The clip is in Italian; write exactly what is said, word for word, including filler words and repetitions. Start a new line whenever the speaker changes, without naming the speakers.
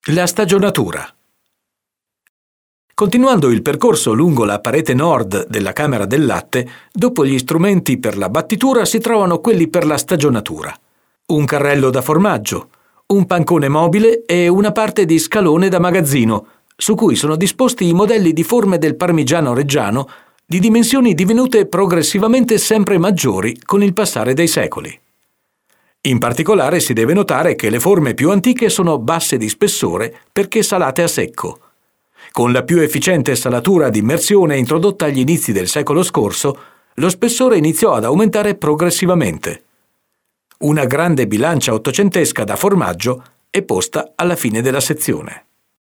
La stagionatura. Continuando il percorso lungo la parete nord della camera del latte, dopo gli strumenti per la battitura si trovano quelli per la stagionatura. Un carrello da formaggio, un pancone mobile e una parte di scalone da magazzino, su cui sono disposti i modelli di forme del parmigiano reggiano, di dimensioni divenute progressivamente sempre maggiori con il passare dei secoli. In particolare si deve notare che le forme più antiche sono basse di spessore perché salate a secco. Con la più efficiente salatura ad immersione introdotta agli inizi del secolo scorso, lo spessore iniziò ad aumentare progressivamente. Una grande bilancia ottocentesca da formaggio è posta alla fine della sezione.